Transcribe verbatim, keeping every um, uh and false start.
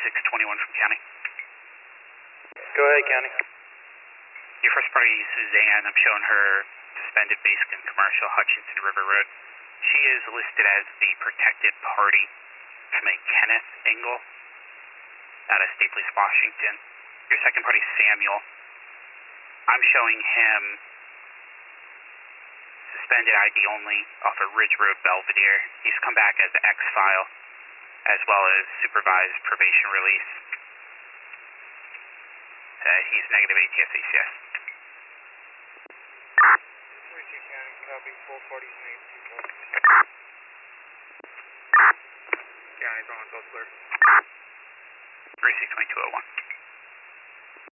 six twenty-one from County. Go ahead, County. Your first party is Suzanne. I'm showing her suspended basic and commercial Hutchinson River Road. She is listed as the protected party from a Kenneth Engel out of State Police Washington. Your second party is Samuel. I'm showing him suspended I D only off of Ridge Road, Belvedere. He's come back as an X-file, as well as supervised probation release. Uh, he's negative A T S A C S. twenty-two County, copy, four forty name people. County, going close clear. three six twenty-two oh one.